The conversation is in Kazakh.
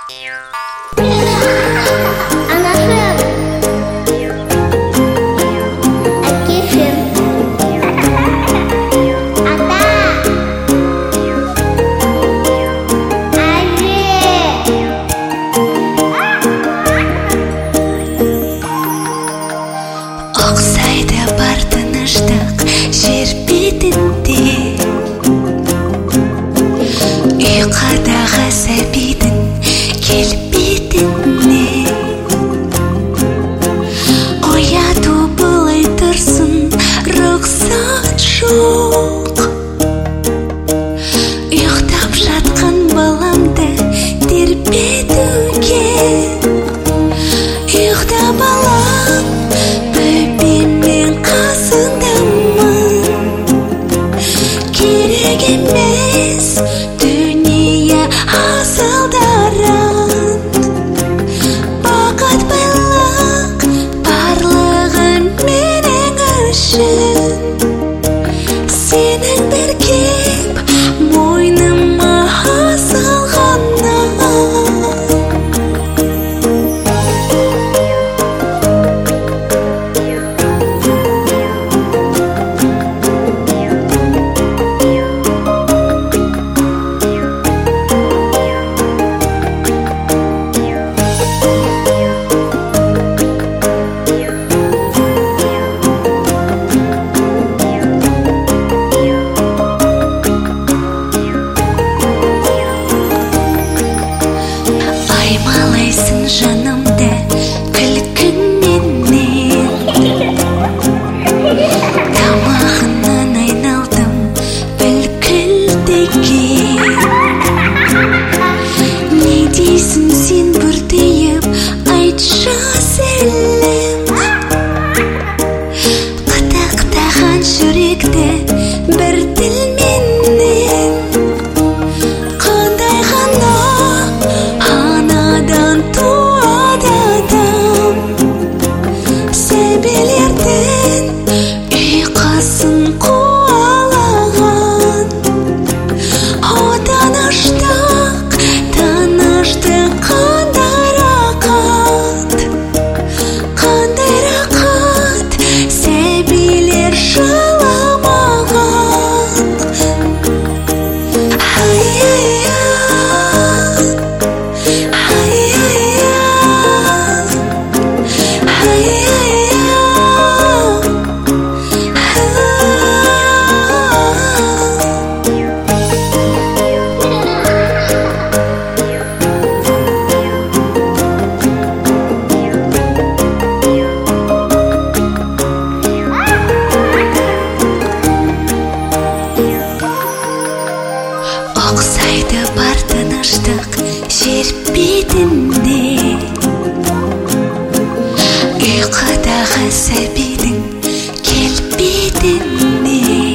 Оксайды бар тыныштық жер бетінде, ұйқыдағы сәбидің келбетіне. Ояту былай тұрсын рұқсат жоқ, ұйықтап жатқан баламды тербетуге. Ұйықта балам, бөпеммен қасыңдамын. Керек емес дүние асылдарын, бақыт байлық барлығын менің үшін. Сенің бір кеп мойныма асылғаннан. Аймалайсың жанымды күлкіңменен, тамағынан айналдым бүлкілдеген. Не дейсің сен бұртиып, айтшы сәлем. Қытықтаған жүректі бір тілменен, қандай ғана анадан туады адам. Сәбилердің ұйқысын қуалаған, тыныштық, тыныштық қандай рақат, қандай рақат, сәбилер жыламаған. Оксайды бар тыныштық жер бетінде, ұйқыдағы сәбидің келбетіне.